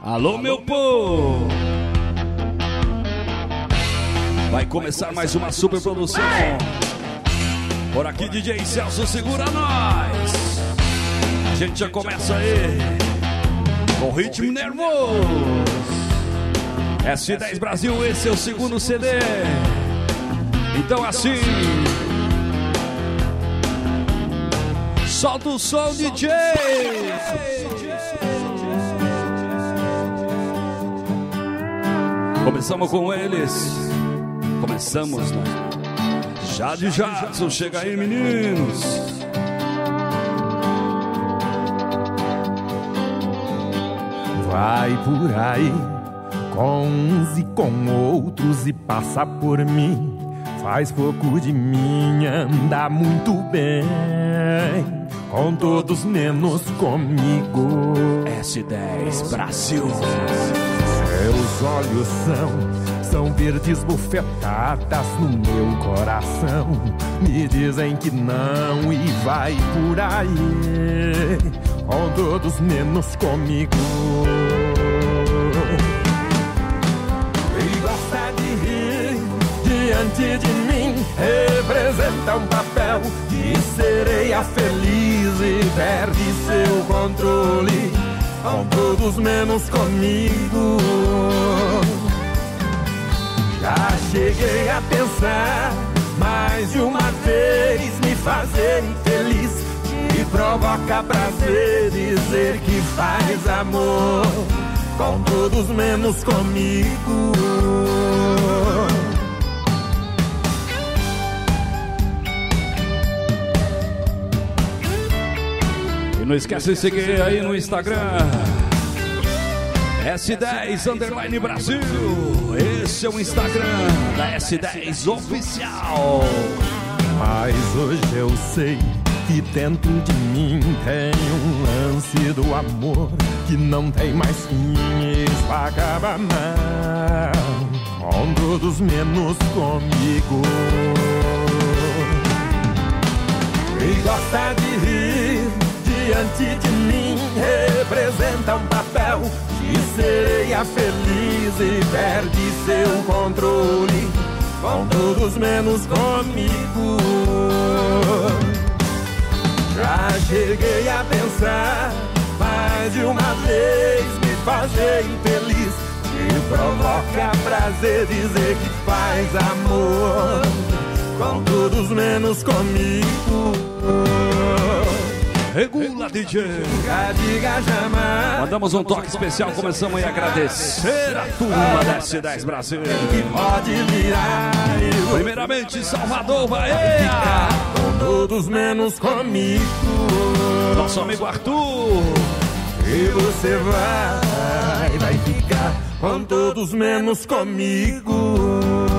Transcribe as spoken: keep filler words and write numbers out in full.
Alô, meu povo! Vai começar mais uma super produção. Por aqui, D J Celso, segura nós. A gente já começa aí com ritmo nervoso. S dez Brasil, esse é o segundo C D. Então assim, solta o som, D J. Começamos com eles. Começamos, né? Jade Jackson, chega aí, meninos. Vai por aí com uns e com outros e passa por mim. Faz pouco de mim, anda muito bem. Com todos menos comigo. S dez Brasil. Seus olhos são São verdes bufetadas no meu coração. Me dizem que não e vai por aí. Com todos menos comigo. E gosta de rir diante de mim. Representa um papel de sereia feliz e perde seu controle. Com todos menos comigo. Já cheguei a pensar mais de uma vez me fazer infeliz. Me provoca prazer dizer que faz amor com todos menos comigo. E não esquece de seguir aí no Instagram S dez Underline Brasil. Esse é o Instagram da S dez Oficial. Mas hoje eu sei que dentro de mim tem um lance do amor que não tem mais fim, isso acaba mal, com todos menos comigo. E gosta de rir diante de mim, representa um papel de sereia feliz e perde seu controle, com todos menos comigo. Já cheguei a pensar mais de uma vez me fazer infeliz. Me provoca prazer dizer que faz amor com todos menos comigo. Regula, D J. Nunca diga jamais. Mandamos um toque especial, começamos a agradecer a turma da S dez Brasil. Que pode virar. Primeiramente, Salvador, Bahia. Com todos menos comigo. Nosso amigo Arthur. E você vai, vai ficar com todos menos comigo.